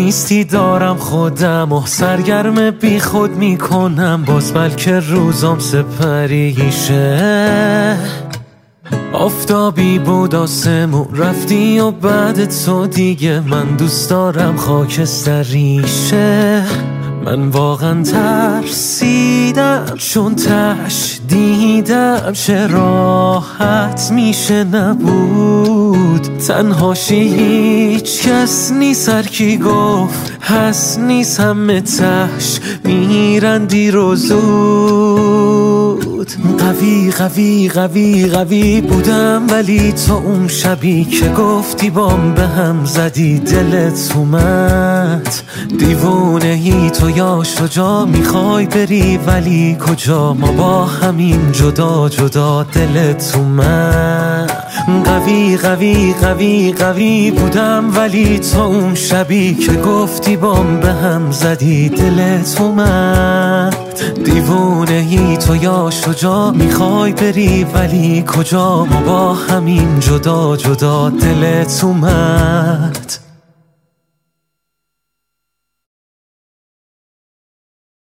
نیستی دارم خودم و سرگرم بی خود میکنم، باز بلکه روزام سپریشه. آفتابی بود آسمون رفتی و بعد تو دیگه من دوست دارم خاکستریشه. من واقعا ترسیدم چون تش دیدم چه راحت میشه نبود تنهاشی، هیچ کس نیست، هر کی گفت هست نیست، همه تش میرن دیر و زود. قوی قوی قوی قوی بودم ولی تو اون شبی که گفتی بام به هم زدی دلت اومد. دیوونهی تو یا شجاع میخوای بری ولی کجا، ما با همین جدا جدا دلت اومد. قوی قوی قوی قوی بودم ولی تو اون شبی که گفتی بام به هم زدی دلت اومد. دیوونهی تو یا شجاع میخوای بری ولی کجا، ما با همین جدا جدا دلت اومد.